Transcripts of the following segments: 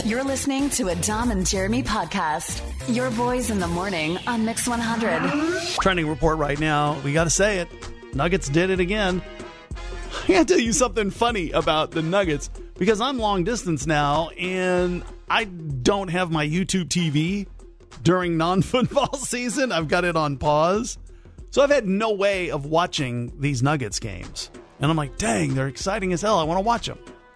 You're listening to a Dom and Jeremy podcast. Your boys in the morning on Mix 100. Trending report right now. We got to say it. Nuggets did it again. I got to tell you something funny about the Nuggets because I'm long distance now and I don't have my YouTube TV during non-football season. I've got it on pause. So I've had no way of watching these Nuggets games. And I'm like, dang, they're exciting as hell. I want to watch them.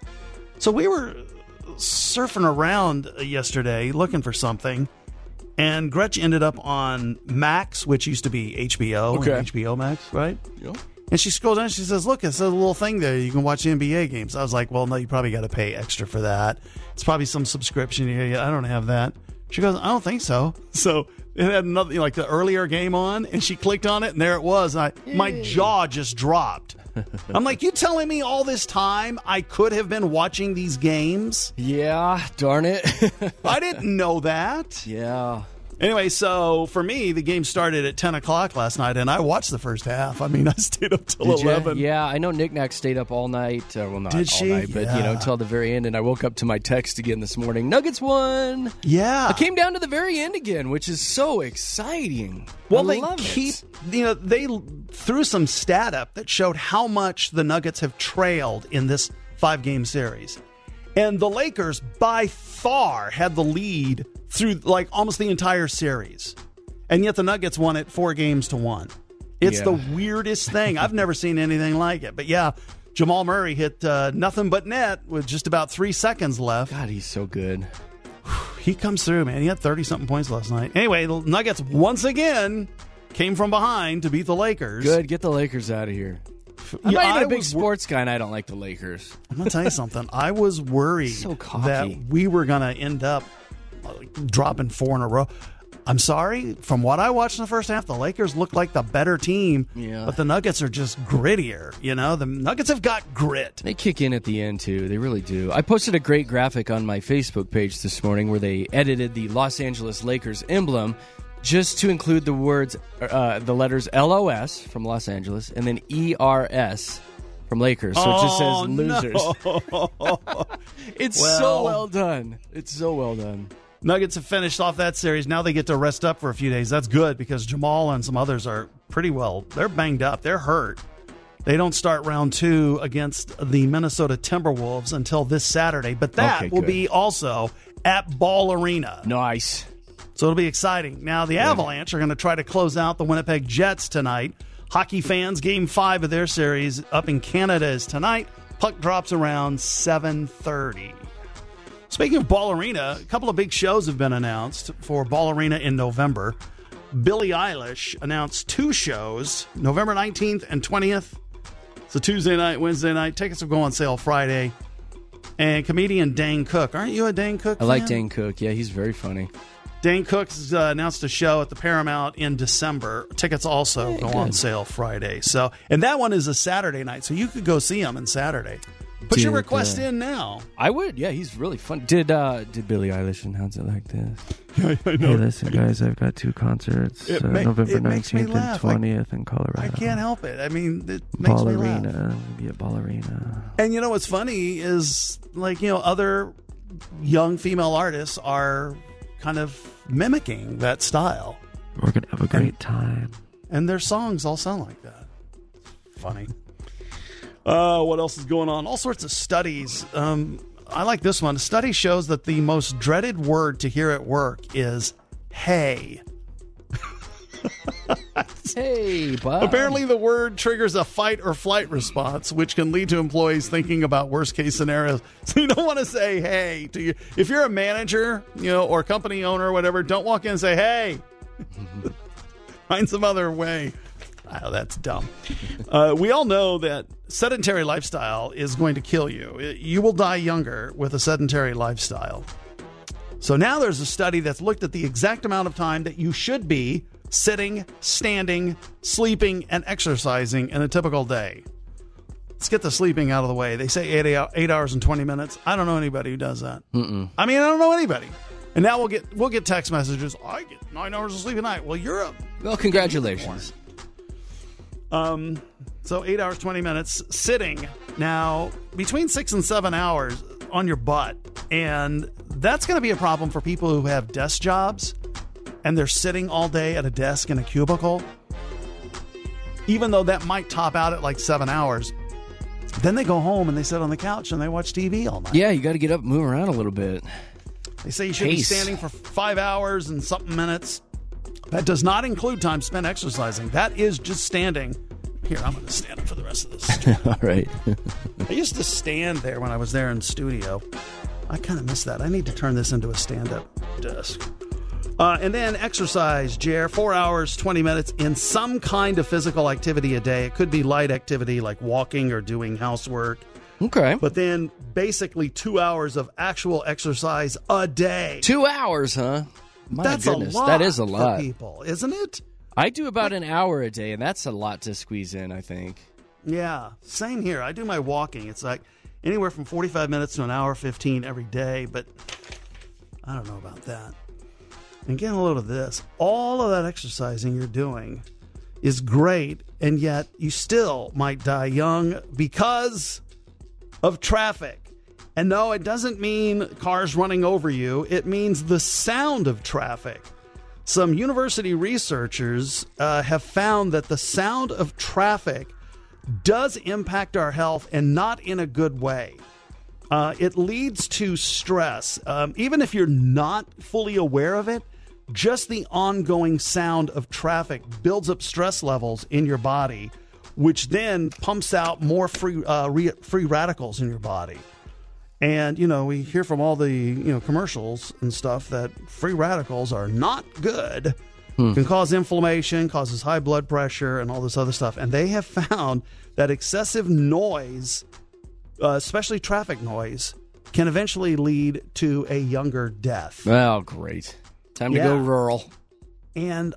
So we were surfing around yesterday looking for something, and Gretch ended up on Max, which used to be HBO, HBO Max, right? Yeah. And she scrolls down and she says, look, it's a little thing there. You can watch the NBA games. I was like, well, no, you probably got to pay extra for that. It's probably some subscription. I don't have that. She goes, I don't think so. So it had another, like the earlier game on, and she clicked on it, and there it was. And my jaw just dropped. I'm like, you telling me all this time I could have been watching these games? Yeah, darn it. I didn't know that. Yeah. Anyway, so for me, the game started at 10 o'clock last night, and I watched the first half. I mean, I stayed up till 11. Yeah, I know Nick Nack stayed up all night. Well, not Did all she? night, but, until the very end. And I woke up to my text again this morning. Nuggets won. Yeah. I came down to the very end again, which is so exciting. Well, I they love keep, it. they threw some stat up that showed how much the Nuggets have trailed in this 5-game series. And the Lakers, by far, had the lead through like almost the entire series. And yet the Nuggets won it 4-1. It's the weirdest thing. I've never seen anything like it. But yeah, Jamal Murray hit nothing but net with just about 3 seconds left. God, he's so good. He comes through, man. He had 30-something points last night. Anyway, the Nuggets once again came from behind to beat the Lakers. Good. Get the Lakers out of here. I'm not even a big sports guy, and I don't like the Lakers. I'm going to tell you something. I was worried that we were going to end up dropping 4 in a row. I'm sorry. From what I watched in the first half, the Lakers looked like the better team, but the Nuggets are just grittier. The Nuggets have got grit. They kick in at the end, too. They really do. I posted a great graphic on my Facebook page this morning where they edited the Los Angeles Lakers emblem just to include the words, the letters LOS from Los Angeles and then ERS from Lakers. So it just says losers. No. It's so well done. It's so well done. Nuggets have finished off that series. Now they get to rest up for a few days. That's good because Jamal and some others are pretty well. They're banged up. They're hurt. They don't start round 2 against the Minnesota Timberwolves until this Saturday. But that will be also at Ball Arena. Nice. So it'll be exciting. Now, the Avalanche are going to try to close out the Winnipeg Jets tonight. Hockey fans, Game 5 of their series up in Canada is tonight. Puck drops around 7:30. Speaking of Ball Arena, a couple of big shows have been announced for Ball Arena in November. Billie Eilish announced 2 shows, November 19th and 20th. It's a Tuesday night, Wednesday night. Tickets will go on sale Friday. And comedian Dane Cook. Aren't you a Dane Cook fan? I like Dane Cook. Yeah, he's very funny. Dane Cook's announced a show at the Paramount in December. Tickets also go on sale Friday. And that one is a Saturday night, so you could go see him on Saturday. Put your request in now. I would. Yeah, he's really fun. Did Billie Eilish announce it like this? Yeah, I know. Hey, listen, guys, I've got 2 concerts, November 19th and 20th in Colorado. I can't help it. I mean, it makes me laugh. Ballerina. Be at Ballerina. And you know what's funny is, other young female artists are kind of mimicking that style. We're going to have a great time. And their songs all sound like that. Funny. What else is going on? All sorts of studies. I like this one. A study shows that the most dreaded word to hear at work is hey. Hey, Bob. Apparently the word triggers a fight or flight response, which can lead to employees thinking about worst-case scenarios. So you don't want to say hey to you. If you're a manager, or company owner or whatever, don't walk in and say hey. Find some other way. Oh, that's dumb. We all know that sedentary lifestyle is going to kill you. You will die younger with a sedentary lifestyle. So now there's a study that's looked at the exact amount of time that you should be sitting, standing, sleeping, and exercising in a typical day. Let's get the sleeping out of the way. They say 8 hours and 20 minutes. I don't know anybody who does that. I mean, I don't know anybody. And now we'll get text messages. I get 9 hours of sleep a night. Well, you're up. Well, congratulations. So 8 hours, 20 minutes sitting. Now, between 6 and 7 hours on your butt. And That's going to be a problem for people who have desk jobs and they're sitting all day at a desk in a cubicle. Even though that might top out at like 7 hours, then they go home and they sit on the couch and they watch TV all night. Yeah, you got to get up and move around a little bit. They say you should be standing for 5 hours and something minutes. That does not include time spent exercising. That is just standing. Here, I'm going to stand up for the rest of this. All right. I used to stand there when I was there in studio. I kind of miss that. I need to turn this into a stand-up desk. And then exercise, Jer, 4 hours, 20 minutes in some kind of physical activity a day. It could be light activity like walking or doing housework. Okay. But then basically 2 hours of actual exercise a day. 2 hours, huh? My That's goodness. a lot. That is a lot for people, isn't it? I do about an hour a day, and that's a lot to squeeze in, I think. Yeah, same here. I do my walking. It's like anywhere from 45 minutes to an hour 15 every day, but I don't know about that. And get a load of this. All of that exercising you're doing is great, and yet you still might die young because of traffic. And no, it doesn't mean cars running over you. It means the sound of traffic. Some university researchers have found that the sound of traffic does impact our health, and not in a good way. It leads to stress. Even if you're not fully aware of it, just the ongoing sound of traffic builds up stress levels in your body, which then pumps out more free radicals in your body. And, we hear from all the, commercials and stuff that free radicals are not good. Can cause inflammation, causes high blood pressure, and all this other stuff. And they have found that excessive noise, especially traffic noise, can eventually lead to a younger death. Oh, great. Time to go rural. And,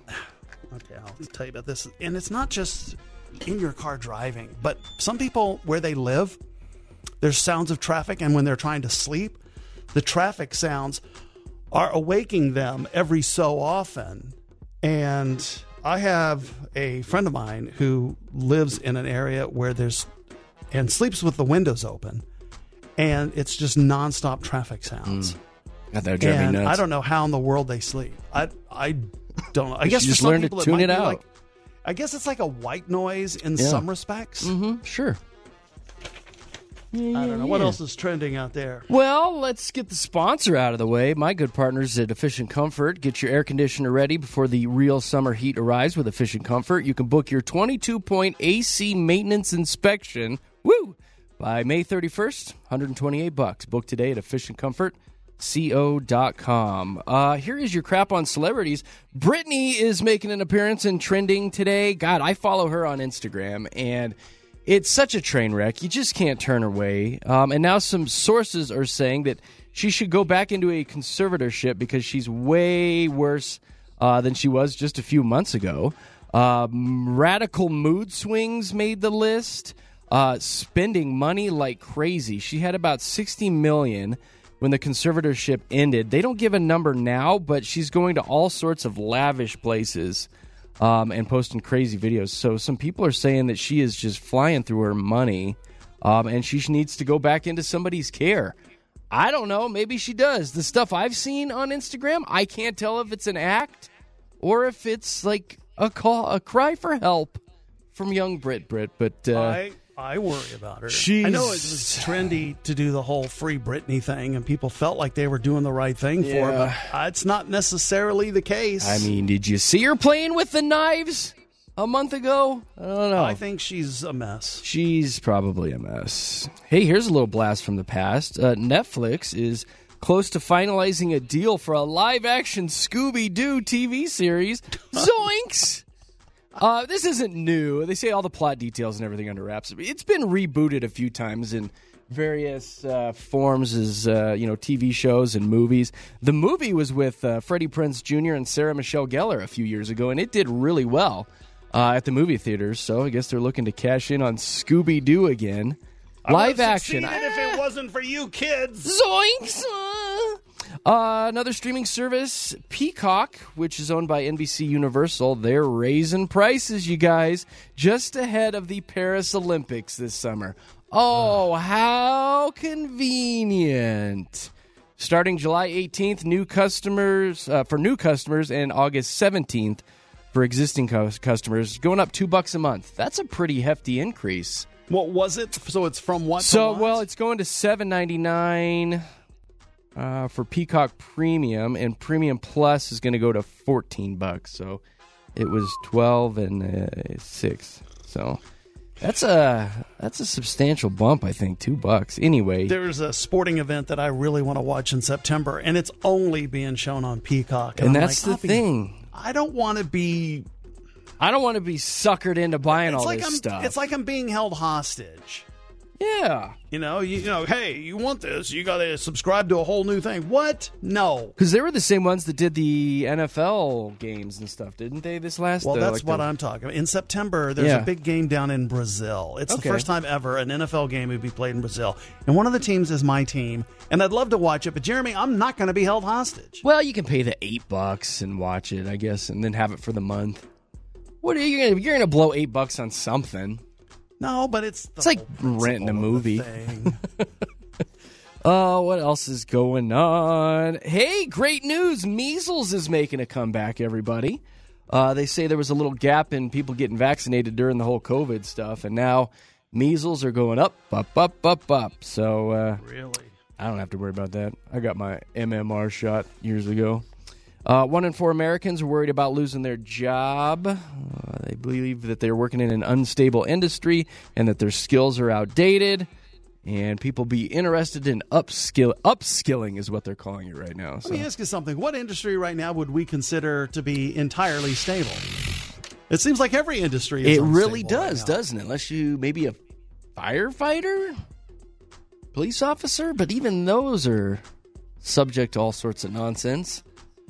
okay, I'll tell you about this. And it's not just in your car driving, but some people, where they live, there's sounds of traffic, and when they're trying to sleep, the traffic sounds are awaking them every so often. And I have a friend of mine who lives in an area where and sleeps with the windows open, and it's just nonstop traffic sounds. God, that would drive me nuts. I don't know how in the world they sleep. I don't know. I guess just for some learn to people tune it out. Like, I guess it's like a white noise in some respects. Mm-hmm. Sure. I don't know. What else is trending out there? Well, let's get the sponsor out of the way. My good partners at Efficient Comfort. Get your air conditioner ready before the real summer heat arrives with Efficient Comfort. You can book your 22-point AC maintenance inspection, by May 31st, $128. Book today at EfficientComfortCO.com. Here is your crap on celebrities. Britney is making an appearance in trending today. God, I follow her on Instagram, and it's such a train wreck. You just can't turn her away. And now some sources are saying that she should go back into a conservatorship because she's way worse than she was just a few months ago. Radical mood swings made the list. Spending money like crazy. She had about $60 million when the conservatorship ended. They don't give a number now, but she's going to all sorts of lavish places and posting crazy videos. So some people are saying that she is just flying through her money, and she needs to go back into somebody's care. I don't know. Maybe she does. The stuff I've seen on Instagram, I can't tell if it's an act or if it's like a cry for help from young Brit. But I worry about her. I know it was trendy to do the whole Free Britney thing, and people felt like they were doing the right thing for her, but it's not necessarily the case. I mean, did you see her playing with the knives a month ago? I don't know. I think she's a mess. She's probably a mess. Hey, here's a little blast from the past. Netflix is close to finalizing a deal for a live-action Scooby-Doo TV series. Zoinks! This isn't new. They say all the plot details and everything under wraps. It's been rebooted a few times in various forms as TV shows and movies. The movie was with Freddie Prinze Jr. and Sarah Michelle Gellar a few years ago, and it did really well at the movie theaters. So I guess they're looking to cash in on Scooby-Doo again. Live action. If it wasn't for you kids. Zoinks! Another streaming service, Peacock, which is owned by NBC Universal, they're raising prices, you guys, just ahead of the Paris Olympics this summer. Oh, how convenient. starting July 18th, new customers for new customers, and August 17th for existing customers, going up $2 a month. That's a pretty hefty increase. What was it? So it's from what? So, well, it's going to $7.99 for Peacock Premium, and Premium Plus is going to go to $14. So it was $12 and $6. So that's a substantial bump, I think. $2. Anyway, there's a sporting event that I really want to watch in September, and it's only being shown on Peacock. And that's the thing. I don't want to be suckered into buying all this stuff. It's like I'm being held hostage. Yeah. You know, hey, you want this, you got to subscribe to a whole new thing. What? No. Because they were the same ones that did the NFL games and stuff, didn't they, this last? Well, that's what I'm talking about. In September, there's a big game down in Brazil. It's the first time ever an NFL game would be played in Brazil. And one of the teams is my team, and I'd love to watch it, but Jeremy, I'm not going to be held hostage. Well, you can pay the $8 and watch it, I guess, and then have it for the month. What are you're going to blow $8 on something? No, but it's like renting a movie. What else is going on? Hey, great news. Measles is making a comeback, everybody. They say there was a little gap in people getting vaccinated during the whole COVID stuff, and now measles are going up. So really? I don't have to worry about that. I got my MMR shot years ago. 1 in 4 Americans are worried about losing their job. They believe that they're working in an unstable industry and that their skills are outdated. And people be interested in upskilling is what they're calling it right now. Let me ask you something. What industry right now would we consider to be entirely stable? It seems like every industry is unstable. It really does, doesn't it? Unless you maybe a firefighter, police officer, but even those are subject to all sorts of nonsense.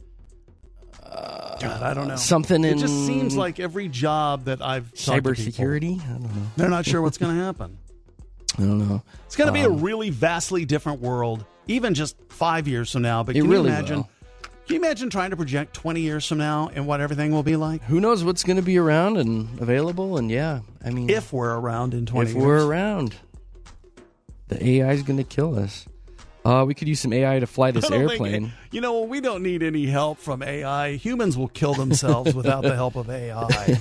God, I don't know. It just seems like every job that I've cybersecurity. I don't know. They're not sure what's going to happen. I don't know. It's going to be a really vastly different world, even just 5 years from now. But can really you imagine? Will. Can you imagine trying to project 20 years from now and what everything will be like? Who knows what's going to be around and available? And if we're around in 20 years, if we're around, the AI is going to kill us. We could use some AI to fly this airplane. We don't need any help from AI. Humans will kill themselves without the help of AI.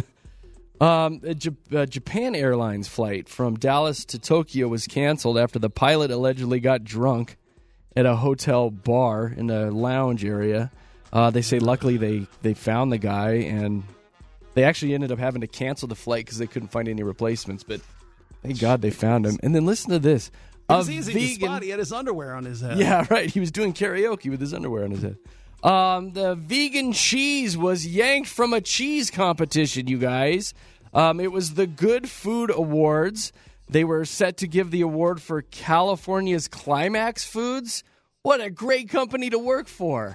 A Japan Airlines flight from Dallas to Tokyo was canceled after the pilot allegedly got drunk at a hotel bar in a lounge area. They say luckily they found the guy, and they actually ended up having to cancel the flight because they couldn't find any replacements. But thank God they found him. And then listen to this. It was easy to spot. He had his underwear on his head. Yeah, right. He was doing karaoke with his underwear on his head. The vegan cheese was yanked from a cheese competition, you guys. It was the Good Food Awards. They were set to give the award for California's Climax Foods. What a great company to work for.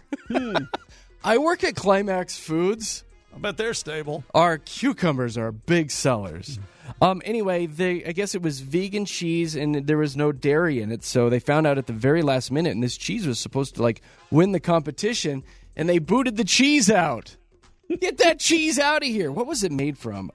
I work at Climax Foods. I bet they're stable. Our cucumbers are big sellers. Anyway, I guess it was vegan cheese, and there was no dairy in it, so they found out at the very last minute, and this cheese was supposed to, win the competition, and they booted the cheese out. Get that cheese out of here. What was it made from?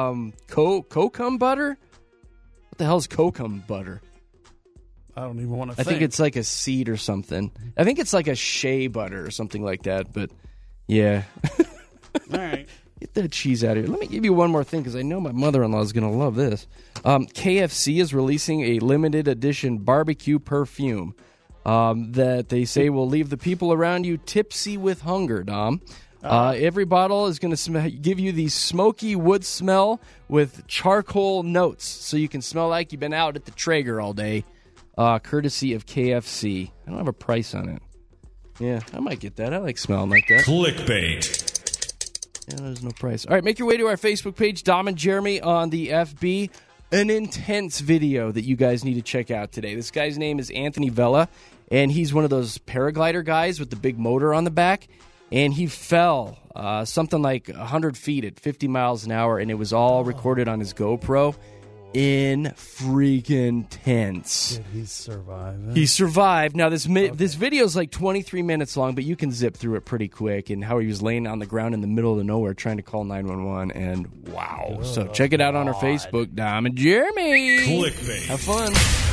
Kokum butter? What the hell is Kokum butter? I don't even want to think. I think it's like a seed or something. I think it's like a shea butter or something like that, but yeah. All right. Get that cheese out of here. Let me give you one more thing because I know my mother-in-law is going to love this. KFC is releasing a limited edition barbecue perfume that they say will leave the people around you tipsy with hunger, Dom. Every bottle is going to give you the smoky wood smell with charcoal notes so you can smell like you've been out at the Traeger all day, courtesy of KFC. I don't have a price on it. Yeah, I might get that. I like smelling like that. Clickbait. Yeah, there's no price. All right, make your way to our Facebook page, Dom and Jeremy on the FB. An intense video that you guys need to check out today. This guy's name is Anthony Vella, and he's one of those paraglider guys with the big motor on the back. And he fell something like 100 feet at 50 miles an hour, and it was all recorded on his GoPro. In freaking tense. Did he survive? He survived. Now, this video is like 23 minutes long, but you can zip through it pretty quick. And how he was laying on the ground in the middle of nowhere trying to call 911. And wow. So check it out on our Facebook, Dom and Jeremy. Clickbait. Have fun.